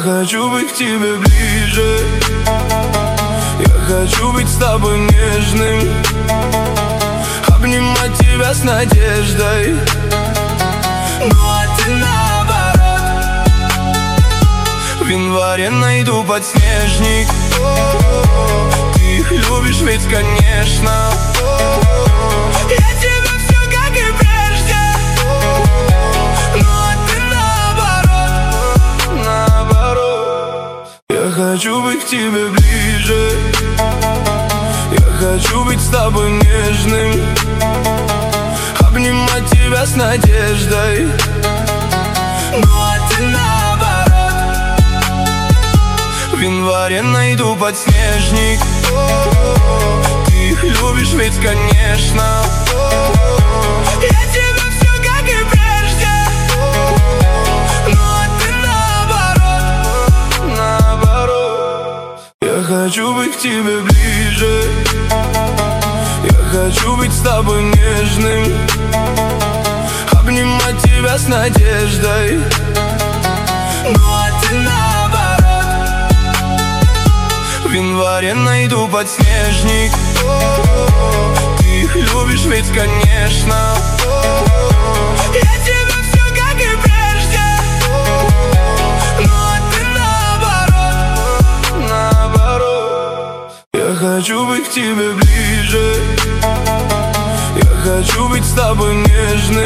хочу быть к тебе ближе. Я хочу быть с тобой нежным, обнимать тебя с надеждой. Ну а ты наоборот. В январе найду подснежник. Ты их любишь ведь, конечно. Я тебя все как и прежде. Ну а ты наоборот. Я хочу быть к тебе ближе. Я хочу быть с тобой нежным, обнимать тебя с надеждой. Ну а ты наоборот. В январе найду подснежник. Ты их любишь ведь, конечно. Я тебя все как и прежде. Ну а ты наоборот. Я хочу быть к тебе ближе. Я хочу быть с тобой нежным, обнимать тебя с надеждой. Ну а ты наоборот. В январе найду подснежник. Ты их любишь ведь, конечно. Я тебя все как и прежде. Ну а ты наоборот. Я хочу быть к тебе ближе. Я хочу быть с тобой нежным.